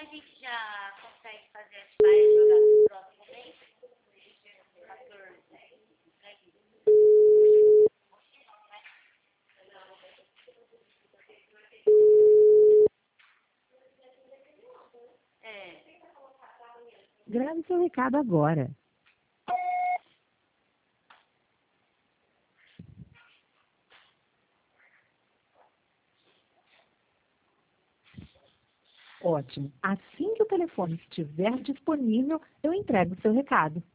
a gente já consegue fazer as faias jogar no próximo mês? 14. Grave seu recado agora. Ótimo. Assim que o telefone estiver disponível, eu entrego o seu recado.